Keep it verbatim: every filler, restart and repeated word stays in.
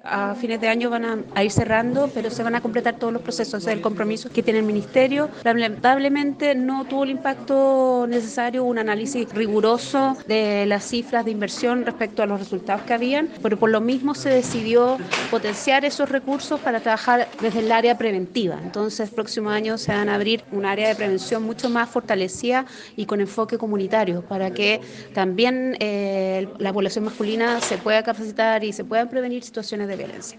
a fines de año van a, a ir cerrando, pero se van a completar todos los procesos. Ese es el compromiso que tiene el Ministerio. Lamentablemente no tuvo el impacto necesario, un análisis riguroso de las cifras de inversión respecto a los resultados que habían, pero por lo mismo se decidió potenciar esos recursos para trabajar desde el área preventiva. Entonces, el próximo año se van a abrir un área de prevención mucho más fortalecida y con enfoque comunitario para que también eh, la población masculina se pueda capacitar y se puedan prevenir situaciones de violencia.